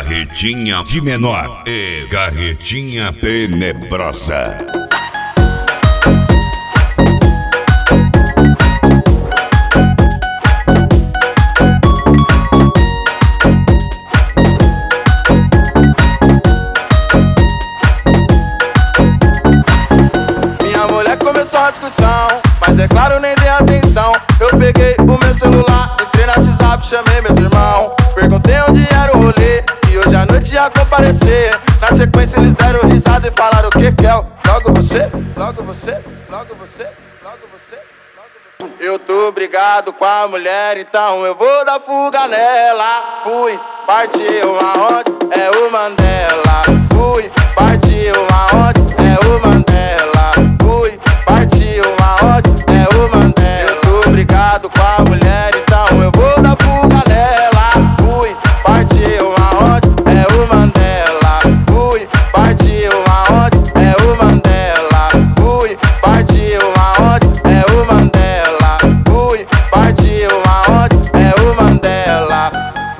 Carretinha de menor e carretinha tenebrosa. Minha mulher começou a discussão, mas é claro, nem dei atenção. Eu peguei o meu celular, entrei no WhatsApp, chamei meus irmãos. Perguntei onde era o rolê, e hoje à noite ia comparecer. Na sequência eles deram risada e falaram: o que que é? Logo você, logo você, logo você, logo você, logo você. Eu tô brigado com a mulher, então eu vou dar fuga nela. Fui, partiu aonde? É o Mandela. Fui, partiu aonde? É o Mandela. Fui, partiu aonde? É o Mandela. Eu tô brigado com a mulher, então eu vou dar fuga nela. Fui, partiu aonde? É o Mandela. Fui, partiu aonde? É o Mandela. Fui, partiu aonde? É o Mandela. Fui, partiu aonde? É o Mandela.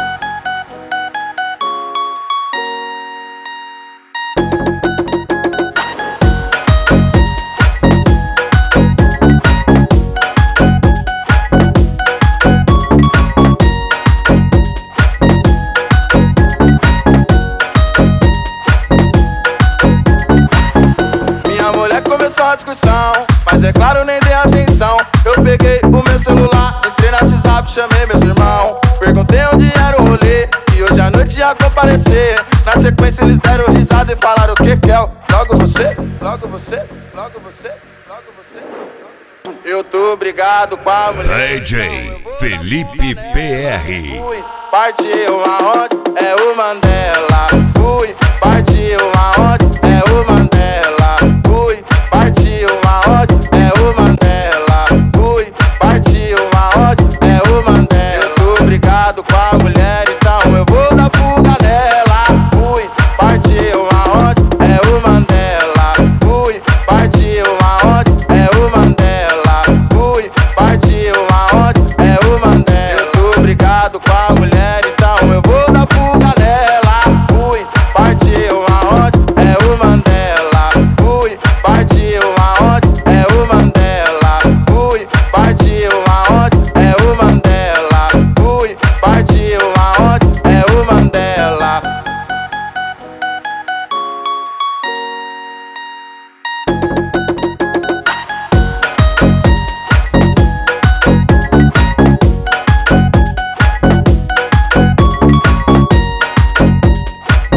Minha mulher começou a discussão, mas é claro, nem dei atenção. Eu peguei o meu celular, entrei no WhatsApp, chamei meus irmãos. Perguntei onde era o rolê, e hoje à noite ia comparecer. Na sequência eles deram risada e falaram: o que que é? Logo você, logo você, logo você, logo você, logo você. Eu tô brigado com a mulher. DJ Felipe PR. Fui, partiu aonde? É o Mandela. Fui, partiu aonde? É o Mandela. Fui, partiu aonde? É o Mandela. Fui, partiu aonde? É o Mandela. Eu tô brigado com a mulher, então eu vou dar fuga nela. Fui, partiu aonde? É o Mandela. Fui, partiu aonde? É o Mandela. Fui, partiu aonde? É o Mandela. Eu tô brigado com a mulher, então eu vou dar fuga nela. Fui, partiu aonde? É o Mandela. Fui, partiu aonde? É o Mandela. Fui, partiu aonde? É o Mandela. Fui, partiu aonde? É o Mandela.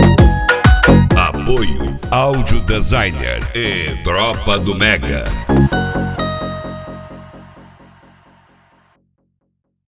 Apoio Áudio Designer e Tropa do Mega.